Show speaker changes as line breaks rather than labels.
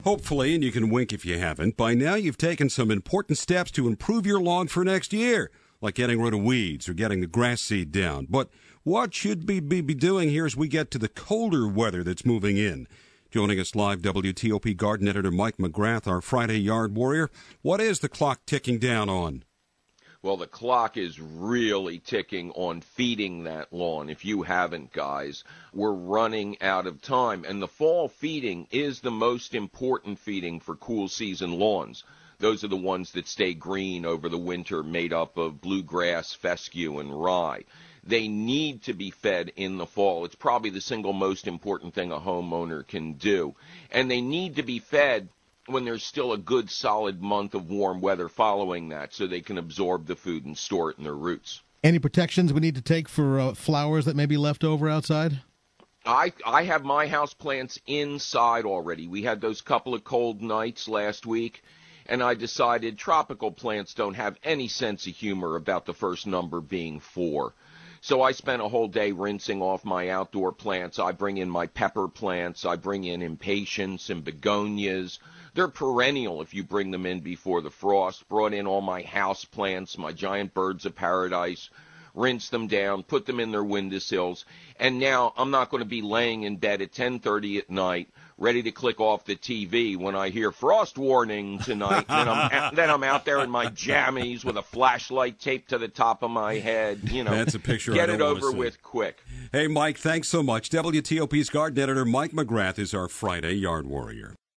Hopefully, and you can wink if you haven't, by now you've taken some important steps to improve your lawn for next year, like getting rid of weeds or getting the grass seed down. But what should we be doing here as we get to the colder weather that's moving in? Joining us live, WTOP garden editor Mike McGrath, our Friday Yard Warrior. What is the clock ticking down on?
Well, the clock is really ticking on feeding that lawn. If you haven't, guys, we're running out of time. And the fall feeding is the most important feeding for cool season lawns. Those are the ones that stay green over the winter, made up of bluegrass, fescue, and rye. They need to be fed in the fall. It's probably the single most important thing a homeowner can do. And they need to be fed when there's still a good solid month of warm weather following that, so they can absorb the food and store it in their roots.
Any protections we need to take for flowers that may be left over outside?
I have my house plants inside already. We had those couple of cold nights last week, and I decided tropical plants don't have any sense of humor about the first number being 4. So I spent a whole day rinsing off my outdoor plants. I bring in my pepper plants. I bring in impatiens and begonias. They're perennial if you bring them in before the frost. Brought in all my house plants, my giant birds of paradise, rinsed them down, put them in their windowsills. And now I'm not going to be laying in bed at 10:30 at night ready to click off the TV when I hear frost warning tonight. Then I'm out there in my jammies with a flashlight taped to the top of my head. You know,
that's a picture
get
I
it
don't
over with quick.
Hey, Mike, thanks so much. WTOP's garden editor Mike McGrath is our Friday Yard Warrior.